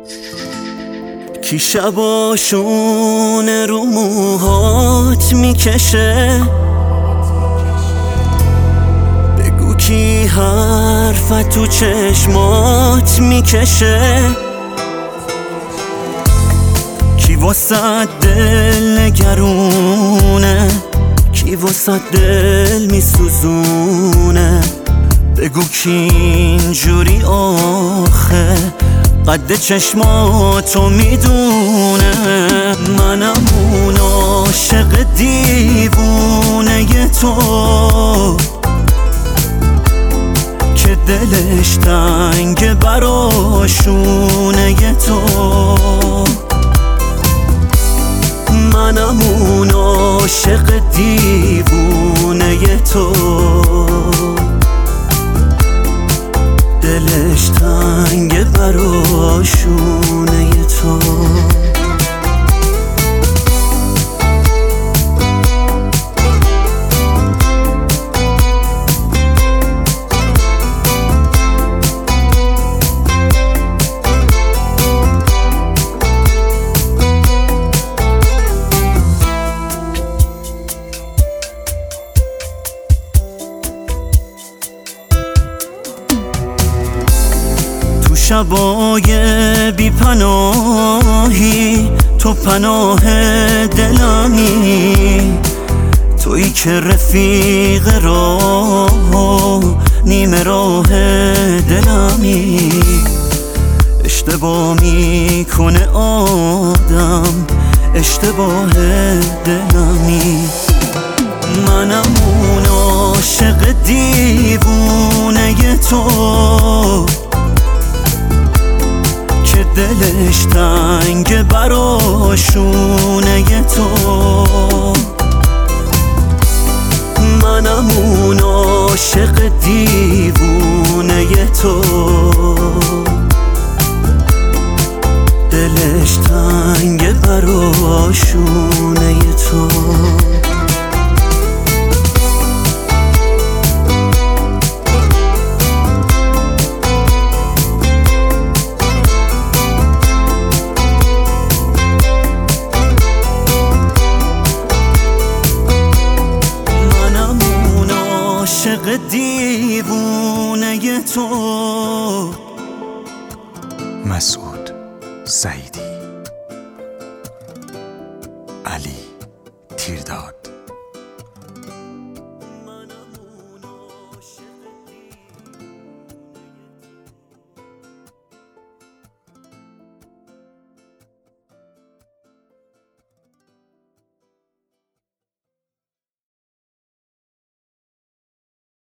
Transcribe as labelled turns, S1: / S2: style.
S1: کی شباشون رو موهات میکشه؟ بگو کی حرفت تو چشمات میکشه؟ کی واسه دل نگرونه؟ کی واسه دل میسوزونه؟ بگو کی اینجوری آخه قد چشماتو میدونه؟ منم اون عاشق دیوونه تو که دلش تنگ براشونه تو. منم اون عاشق دیوونه تو دلش تنگ براشونه تو. شبای بی پناهی تو پناه دلمی، تویی که رفیق راه نیمه راه دلمی. اشتباه میکنه آدم اشتباه دلمی. منم اون عاشق دیوونه تو دلش تنگ براشونه تو. منم اون عاشق دیوونه تو دلش تنگ براشونه تو. عاشق دیوونه تو.
S2: مسعود سعیدی، علی تیرداد.